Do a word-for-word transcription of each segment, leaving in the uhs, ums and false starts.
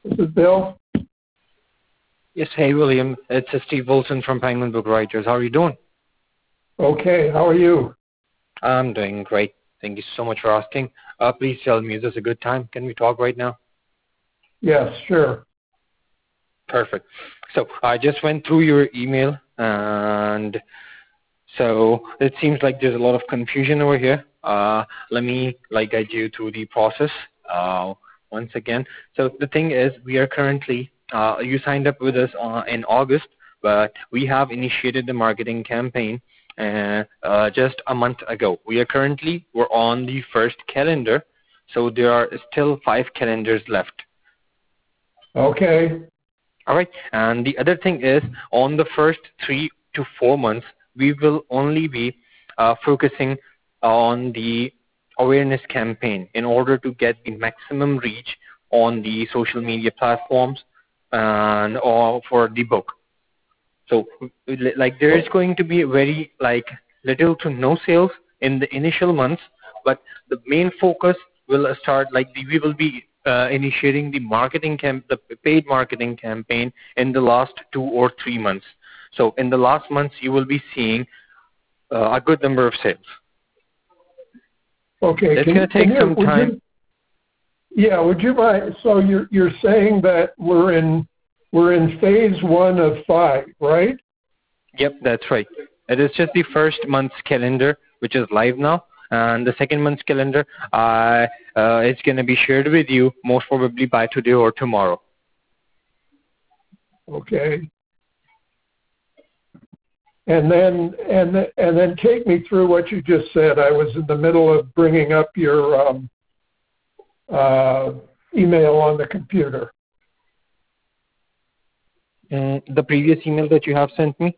This is Bill. Yes, hey William, it's uh, Steve Wilson from Penguin Book Writers. How are you doing? Okay, how are you? I'm doing great. Thank you so much for asking. Uh, please tell me, is this a good time? Can we talk right now? Yes, sure. Perfect. So I just went through your email, and so it seems like there's a lot of confusion over here. Uh, let me like guide you through the process uh, once again. So the thing is, we are currently uh, you signed up with us uh, in August, but we have initiated the marketing campaign uh, uh, just a month ago. We are currently we're on the first calendar, so there are still five calendars left. Okay. All right. And the other thing is, on the first three to four months, we will only be uh, focusing on the awareness campaign in order to get the maximum reach on the social media platforms and or for the book. So, like, there is going to be very like little to no sales in the initial months, but the main focus will start like the, we will be uh, initiating the marketing camp, the paid marketing campaign in the last two or three months. So, in the last months, you will be seeing uh, a good number of sales. Okay. It's Can, going to take can you, some would time. You, yeah. Would you mind? So you're you're saying that we're in we're in phase one of five, right? Yep, that's right. It is just the first month's calendar, which is live now, and the second month's calendar uh, uh, is going to be shared with you most probably by today or tomorrow. Okay. And then and and then take me through what you just said. I was in the middle of bringing up your um, uh, email on the computer. Mm, the previous email that you have sent me?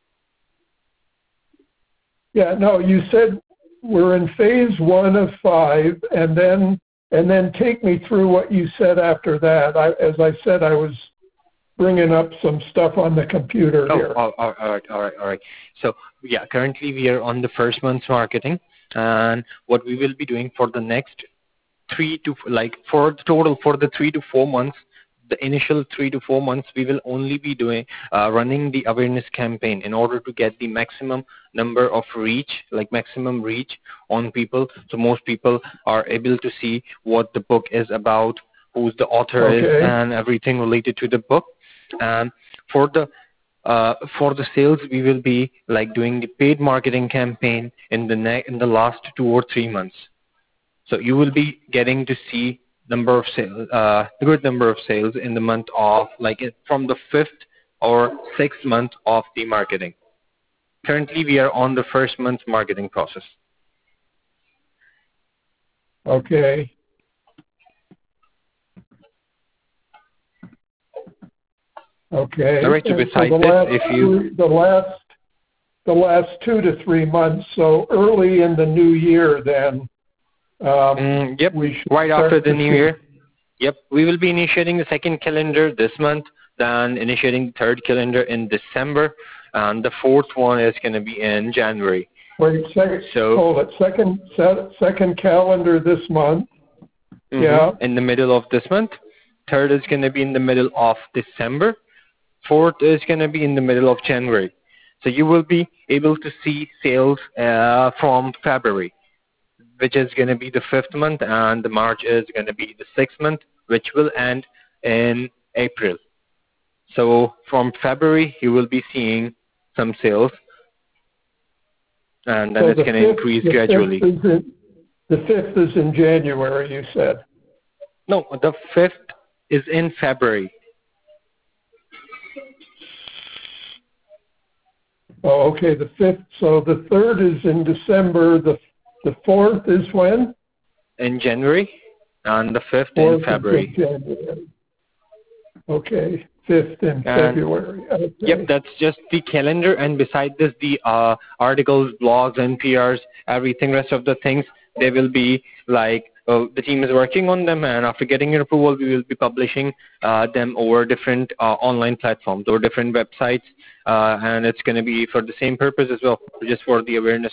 Yeah, no, you said we're in phase one of five, and then and then take me through what you said after that. I, as I said, I was bringing up some stuff on the computer Oh, here. all, all, all right, all right, all right. So, yeah, currently we are on the first month's marketing, and what we will be doing for the next three to, like, for the total for the three to four months, the initial three to four months, we will only be doing uh, running the awareness campaign in order to get the maximum number of reach, like maximum reach on people. So most people are able to see what the book is about, who's the author is, Okay. and everything related to the book. And for the uh, for the sales, we will be like doing the paid marketing campaign in the ne- in the last two or three months. So you will be getting to see number of sales, uh, a good number of sales in the month of like it- from the fifth or sixth month of the marketing. Currently, we are on the first month marketing process. Okay. Okay. All right. So And so besides the this, last if you three, the last the last two to three months, so early in the new year, then um, mm, yep, we should right start after the to new see. year, yep, we will be initiating the second calendar this month, then initiating the third calendar in December, and the fourth one is going to be in January. Wait, second, So hold it. Second, se- second calendar this month. mm-hmm, Yeah. in the middle of this month. Third is going to be in the middle of December. Fourth is going to be in the middle of January. So you will be able to see sales uh, from February, which is going to be the fifth month, and the March is going to be the sixth month, which will end in April. So from February, you will be seeing some sales, and then So it's the going to fifth, increase the gradually. fifth is in, the fifth is in January. You said. No, the fifth is in February. Oh, okay. The fifth. So the third is in December. The the fourth is when? In January, and the fifth in Fourth is February. in January. Okay. Fifth in And February. Okay. yep, that's just the calendar. And beside this, the uh, articles, blogs, N P Rs, everything, rest of the things, they will be like uh, the team is working on them. And after getting your approval, we will be publishing uh, them over different uh, online platforms or different websites. Uh, and it's going to be for the same purpose as well, just for the awareness.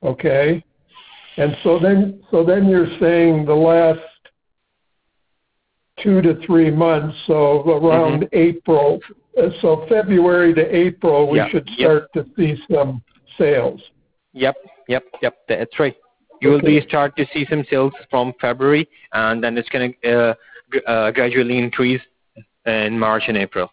Okay. And so then, so then you're saying the last two to three months, so around mm-hmm. April. Uh, so February to April, we yep. should start yep. to see some sales. Yep, yep, yep. That's right. You okay. will be start to see some sales from February, and then it's going to uh, g- uh, gradually increase in March and April.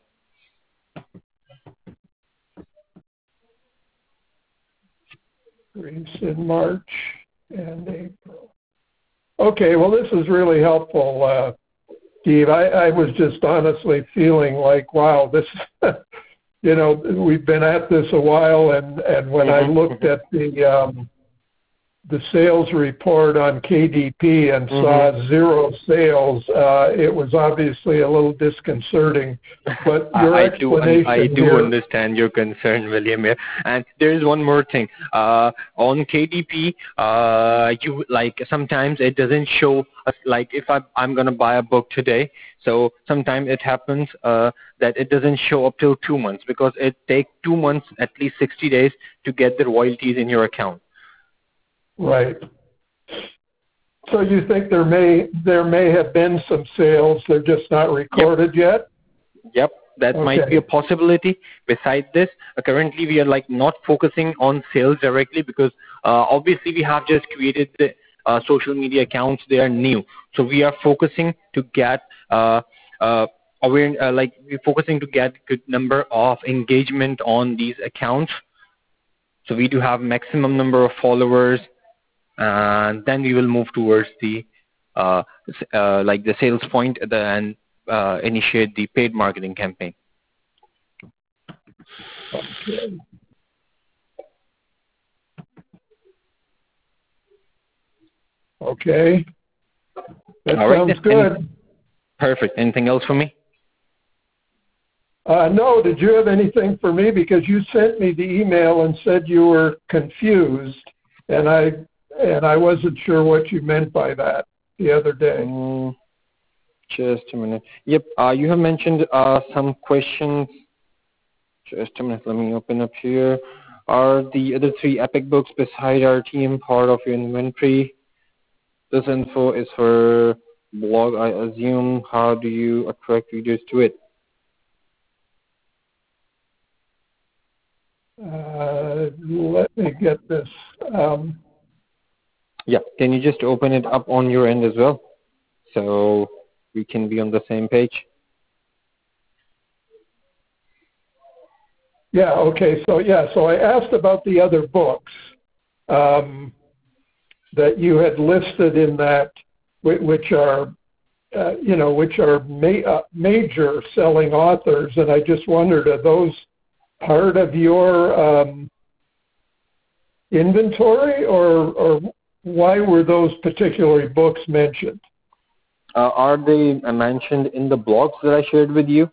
Increase in March and April. Okay, well, this is really helpful, uh, Steve. I, I was just honestly feeling like, wow, this, you know, we've been at this a while, and, and when mm-hmm. I looked at the um, the sales report on K D P and mm-hmm. saw zero sales, uh, it was obviously a little disconcerting. But your I explanation do, I do here, understand your concern, William. Here. And there is one more thing. Uh, on K D P, uh, you like sometimes it doesn't show. Like if I, I'm gonna buy a book today, so sometimes it happens uh, that it doesn't show up till two months because it takes two months, at least sixty days, to get the royalties in your account. Right. So you think there may there may have been some sales, they're just not recorded yep. yet? Yep, that okay. might be a possibility. Besides this, uh, currently we are like not focusing on sales directly because uh, obviously we have just created the uh, social media accounts. They are new, so we are focusing to get uh, uh, aware, uh, like we're focusing to get good number of engagement on these accounts. So we do have maximum number of followers. And then we will move towards the uh, uh, like the sales point and uh, initiate the paid marketing campaign. Okay. Okay. That All sounds right. good. Any, perfect. Anything else for me? Uh, no. Did you have anything for me? Because you sent me the email and said you were confused, and I. And I wasn't sure what you meant by that the other day. Um, just a minute. Yep, uh, you have mentioned uh, some questions. Just a minute. Let me open up here. Are the other three Epic books beside R T M part of your inventory? This info is for blog, I assume. How do you attract readers to it? Uh, let me get this. Um, Yeah, can you just open it up on your end as well, so we can be on the same page? Yeah, okay, so yeah, so I asked about the other books um, that you had listed in that, which are, uh, you know, which are ma- uh, major selling authors, and I just wondered, are those part of your um, inventory, or, or why were those particular books mentioned? Uh, are they mentioned in the blogs that I shared with you?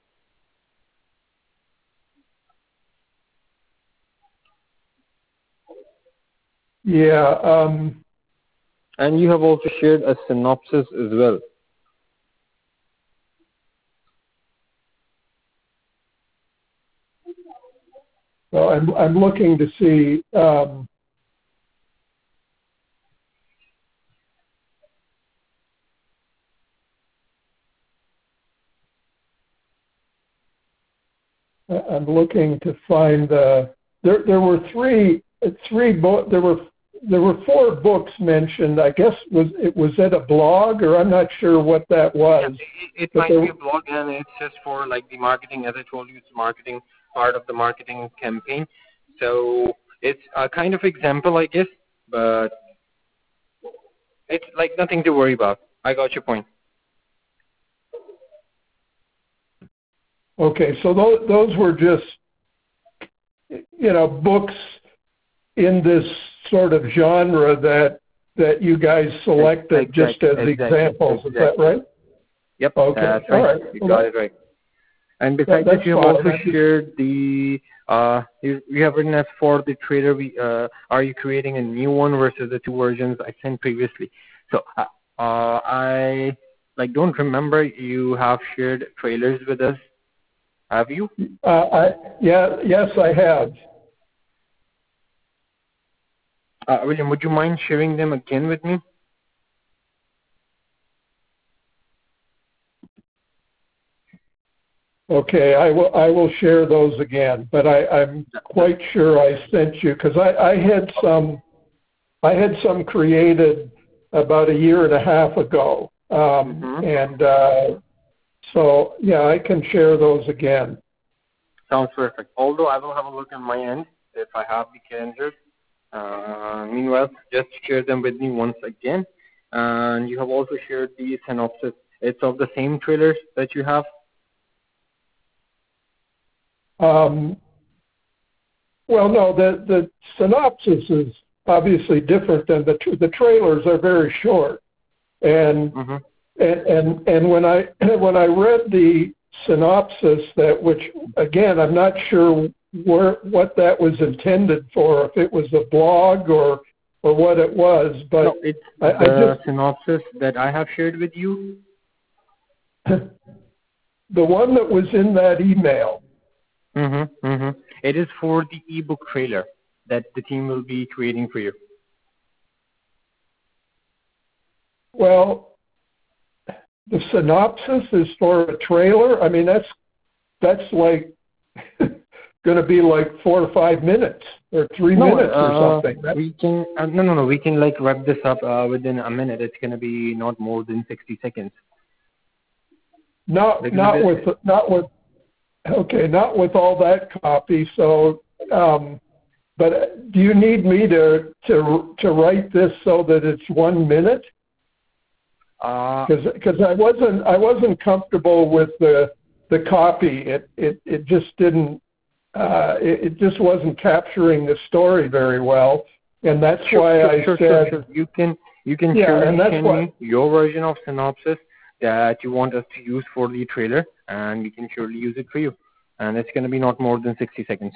Yeah. Um, and you have also shared a synopsis as well. Well, I'm, I'm looking to see. Um, I'm looking to find the. There, there were three, three bo- There were, there were four books mentioned. I guess was it was it a blog, or I'm not sure what that was. Yeah, it, it might there, be a blog, and it's just for like the marketing. As I told you, it's marketing part of the marketing campaign. So it's a kind of example, I guess, but it's like nothing to worry about. I got your point. Okay, so those those were just, you know, books in this sort of genre that that you guys selected exactly, just as exactly, examples. Exactly. Is that right? Yep. Okay. That's right. All right. You well, got it right. And besides that, that, you have fine. also that's shared the. Uh, you, you have written as for the trader. We uh, are you creating a new one versus the two versions I sent previously? So uh, I like don't remember you have shared trailers with us. Have you? Uh, I, yeah, yes, I have. Uh, William, would you mind sharing them again with me? Okay, I will I will share those again, but I, I'm quite sure I sent you because I, I had some I had some created about a year and a half ago, um, Mm-hmm. and uh, so yeah, I can share those again. Sounds perfect. Although I will have a look on my end if I have the calendars. Uh, meanwhile, just share them with me once again. And you have also shared the synopsis. It's of the same trailers that you have. Um, well, no, the the synopsis is obviously different than the tra- the trailers are very short, and Mm-hmm. and and and when I when I read the synopsis, that which again I'm not sure where what that was intended for, if it was a blog or or what it was, but No, it's I, I the just synopsis that I have shared with you. the one that was in that email. Mm-hmm. Mm-hmm. It is for the ebook trailer that the team will be creating for you. Well, the synopsis is for a trailer. I mean, that's that's like going to be like four or five minutes or three No, minutes or uh, something. That, we can. Uh, no, no, no. We can like wrap this up uh, within a minute. It's gonna be not more than sixty seconds. not Because not it, with not with okay, not with all that copy. So, um, but do you need me to to to write this so that it's one minute? uh, Because I wasn't I wasn't comfortable with the the copy. It it it just didn't. Uh, it, it just wasn't capturing the story very well, and that's sure, why sure, I sure, sure, said, sure. You can, you can yeah, surely and that's send why. me your version of synopsis that you want us to use for the trailer, and we can surely use it for you. And it's gonna be not more than sixty seconds.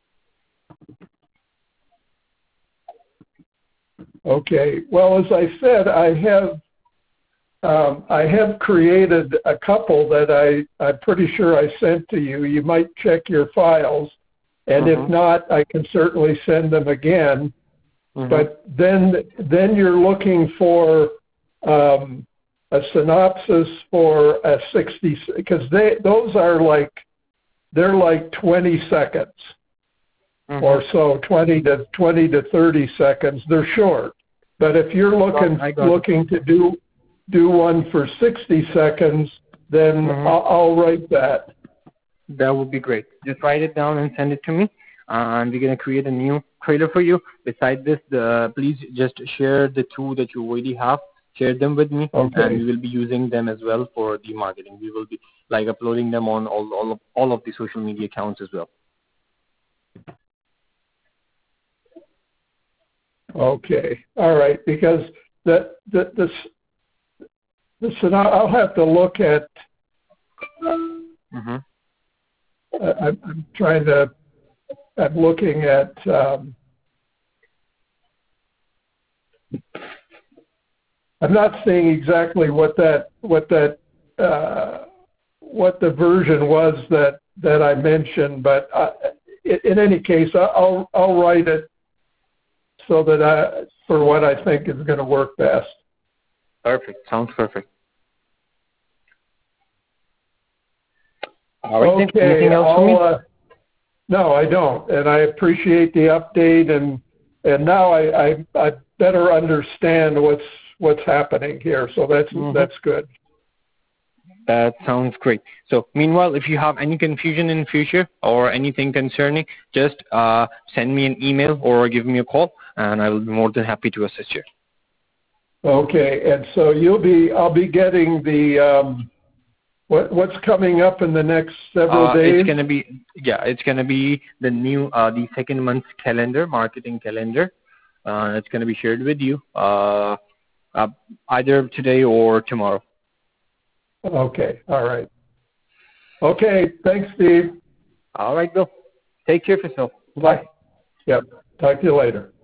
Okay. Well, as I said, I have um, I have created a couple that I I'm pretty sure I sent to you. You might check your files, and if Mm-hmm. not, I can certainly send them again. Mm-hmm. But then then you're looking for um, a synopsis for a sixty, because they those are like they're like twenty seconds Mm-hmm. or so, twenty to twenty to thirty seconds. They're short. But if you're looking I got it. looking to do do one for sixty seconds, then Mm-hmm. I'll, I'll write that. That would be great. Just write it down and send it to me, and we're gonna create a new trailer for you. Besides this, the, please just share the two that you already have. Share them with me, Okay. and we will be using them as well for the marketing. We will be like uploading them on all all of all of the social media accounts as well. Okay. All right. Because the the the, the, the I'll have to look at. Mm-hmm. Uh, I'm, I'm trying to. I'm looking at. Um, I'm not seeing exactly what that what that uh, what the version was that that I mentioned, but uh, in, in any case, I'll I'll write it so that I for what I think is going to work best. Perfect. Sounds perfect. All right. Okay. Then. Anything else for me? I'll, uh, no, I don't, and I appreciate the update, and and now I I, I better understand what's what's happening here. So that's Mm-hmm. that's good. That sounds great. So meanwhile, if you have any confusion in future or anything concerning, just uh, send me an email or give me a call, and I will be more than happy to assist you. Okay, and so you'll be I'll be getting the um, what what's coming up in the next several Uh, days. it's gonna be yeah, it's gonna be the new uh, the second month's calendar, marketing calendar. Uh, it's gonna be shared with you uh, uh, either today or tomorrow. Okay, all right. Okay, thanks, Steve. All right, Bill. Take care of yourself. Bye. Bye. Yep. Talk to you later.